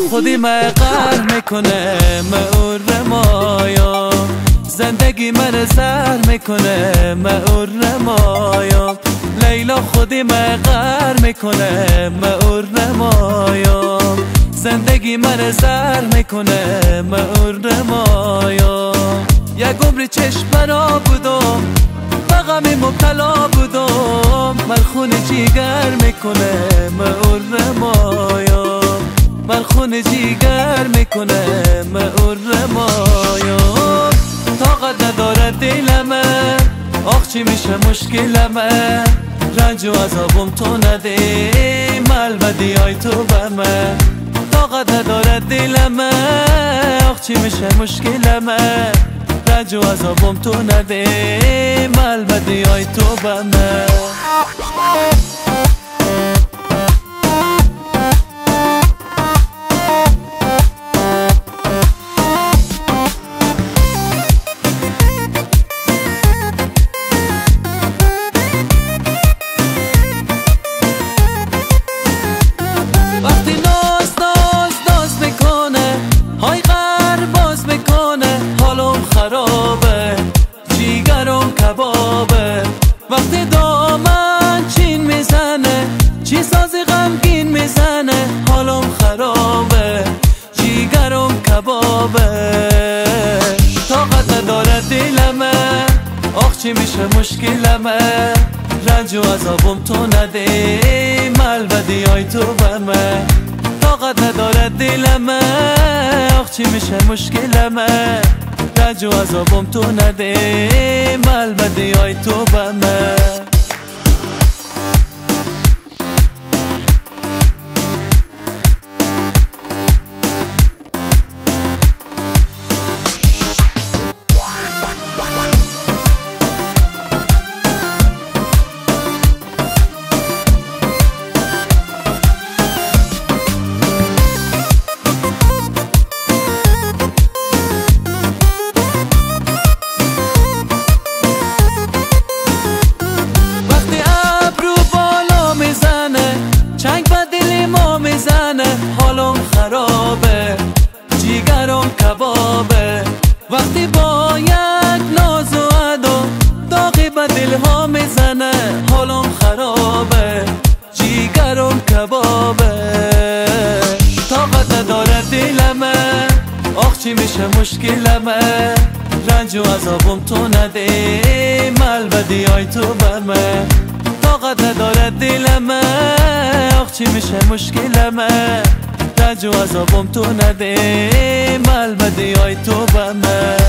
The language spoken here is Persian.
خودی مقر میکنه مئور مایا، زندگی من سر میکنه مئور مایا. لیلا خودی مقر میکنه مئور مایا، زندگی من سر میکنه مئور مایا. یک عمر چشم برا بودم به غمی مبتلا بودم، من خون جیگر میکنه مئور مایا، من خون جیگر میکنه مئور مایا. طاقت نداره دلمه، آخ چی میشه مشکلمه، رنج و عذابم تو نده ملبدی های تو به من. طاقت نداره دلمه، آخ چی میشه مشکلمه، رنج و عذابم تو نده ملبدی های تو به من. جیگرم کبابه وقتی دامن چین میزنه، چی سازی غمگین میزنه، حالم خرابه جیگرم کبابه. طاقت نداره دلمه، آخ چی میشه مشکلمه، رنج و عذابم تو نده ملبدی های تو به من. طاقت نداره دلمه، آخ چی میشه مشکلمه، رنج و عذابم تو نده ملبدی های تو به من. حالم خرابه جیگرم کبابه وقتی با یک ناز و ادا داغی به دلها میزنه، حالم خرابه جیگرم کبابه. طاقت نداره دلمه، آخ چی میشه مشکلمه، رنج و عذابم تو نده ملبدی های تو به من. طاقت نداره دلمه، آخ چی میشه مشکلمه، رنج و عذابم تو نده ملبدی های تو به من.